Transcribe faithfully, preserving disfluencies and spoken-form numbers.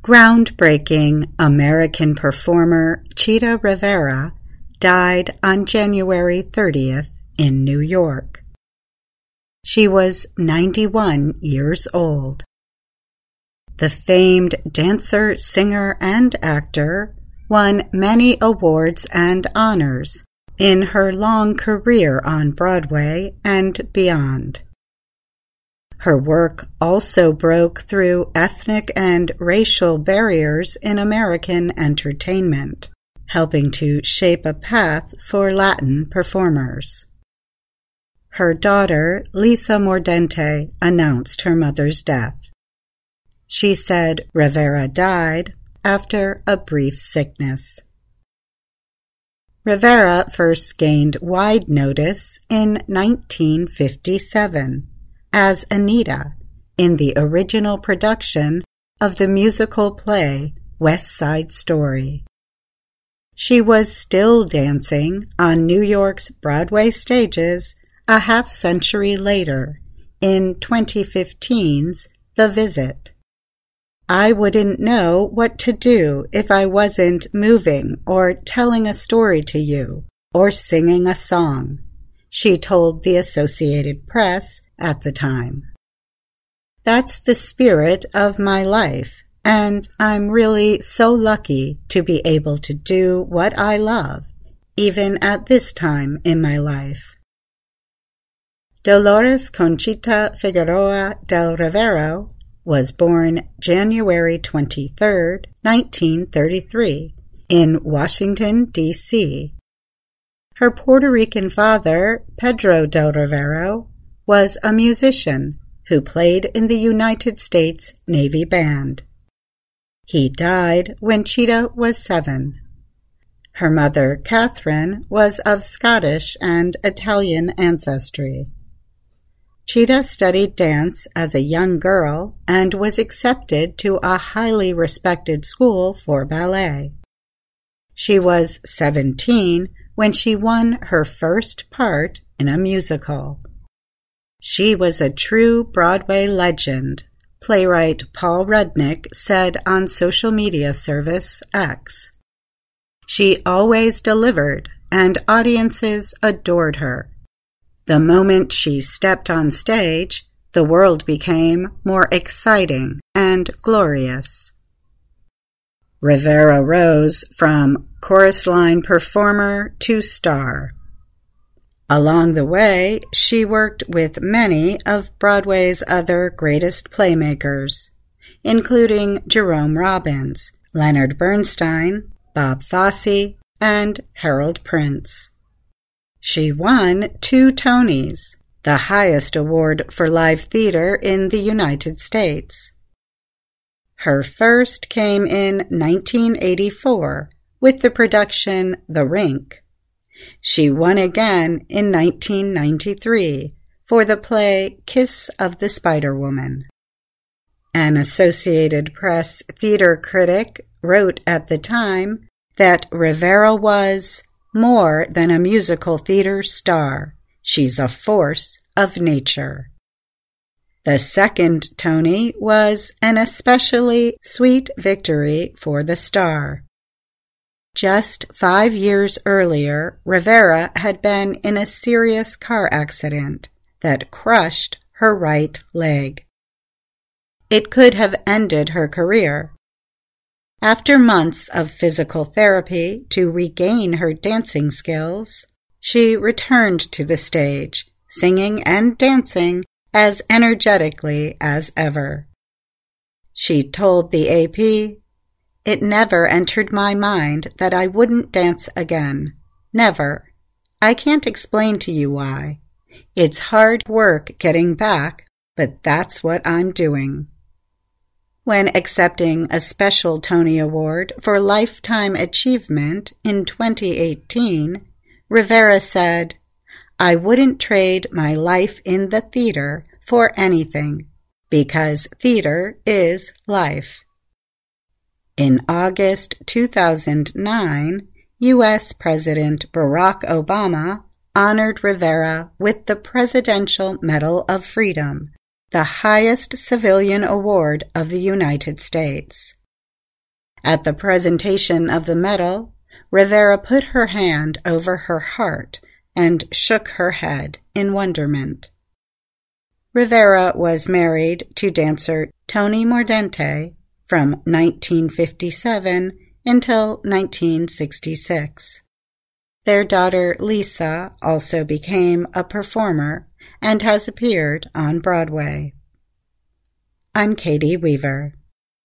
Groundbreaking American performer Chita Rivera died on January thirtieth in New York. She was ninety-one years old. The famed dancer, singer, and actor won many awards and honors in her long career on Broadway and beyond. Her work also broke through ethnic and racial barriers in American entertainment, helping to shape a path for Latin performers. Her daughter, Lisa Mordente, announced her mother's death. She said Rivera died after a brief sickness. Rivera first gained wide notice in nineteen fifty-seven as Anita in the original production of the musical play West Side Story. She was still dancing on New York's Broadway stages a half-century later in twenty fifteen's The Visit. I wouldn't know what to do if I wasn't moving or telling a story to you or singing a song, she told the Associated Press at the time. That's the spirit of my life, and I'm really so lucky to be able to do what I love, even at this time in my life. Dolores Conchita Figueroa del Rivero was born January twenty-third, nineteen thirty-three, in Washington, D C Her Puerto Rican father, Pedro del Rivero, was a musician who played in the United States Navy Band. He died when Chita was seven. Her mother, Catherine, was of Scottish and Italian ancestry. Chita studied dance as a young girl and was accepted to a highly respected school for ballet. She was seventeen when she won her first part in a musical. She was a true Broadway legend, playwright Paul Rudnick said on social media service X. She always delivered, and audiences adored her. The moment she stepped on stage, the world became more exciting and glorious. Rivera rose from chorus line performer to star. Along the way, she worked with many of Broadway's other greatest playmakers, including Jerome Robbins, Leonard Bernstein, Bob Fosse, and Harold Prince. She won two Tonys, the highest award for live theater in the United States. Her first came in nineteen eighty-four with the production The Rink. She won again in nineteen ninety-three for the play Kiss of the Spider-Woman. An Associated Press theater critic wrote at the time that Rivera was more than a musical theater star. She's a force of nature. The second Tony was an especially sweet victory for the star. Just five years earlier, Rivera had been in a serious car accident that crushed her right leg. It could have ended her career. After months of physical therapy to regain her dancing skills, she returned to the stage, singing and dancing as energetically as ever. She told the A P, "It never entered my mind that I wouldn't dance again. Never. I can't explain to you why. It's hard work getting back, but that's what I'm doing." When accepting a special Tony Award for Lifetime Achievement in twenty eighteen, Rivera said, "I wouldn't trade my life in the theater for anything, because theater is life." In August two thousand nine, U S President Barack Obama honored Rivera with the Presidential Medal of Freedom, the highest civilian award of the United States. At the presentation of the medal, Rivera put her hand over her heart and shook her head in wonderment. Rivera was married to dancer Tony Mordente from nineteen fifty-seven until nineteen sixty-six. Their daughter Lisa also became a performer and has appeared on Broadway. I'm Katie Weaver.